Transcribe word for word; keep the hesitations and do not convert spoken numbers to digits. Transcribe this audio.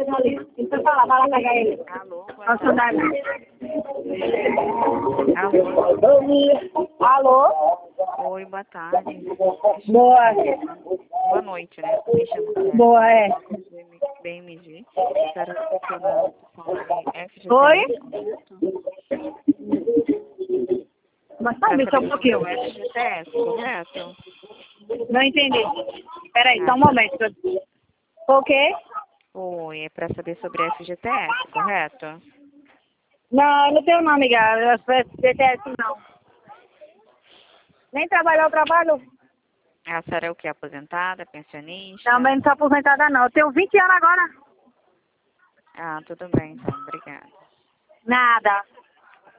ali. Deixa eu falar, vai lá pegar ele. Alô, boa Nossa, tarde. Alô. Alô? Oi, boa tarde. Boa. Boa noite, né? Me chamo Kézia. Boa, é. B M G. Para funcionar de F G T S. Oi? Correto? Mas Para sabe só um saber sobre pouquinho. o F G T S, correto? Não entendi. Peraí, Ah, só um tá. momento. O quê? Oi, é para saber sobre F G T S, correto? Não, eu não tenho não, amiga. F G T S não. Nem trabalhar eu trabalho. A senhora é o que? Aposentada, pensionista? Também não sou aposentada não. Eu tenho vinte anos agora. Ah, tudo bem, então. Obrigada. Nada.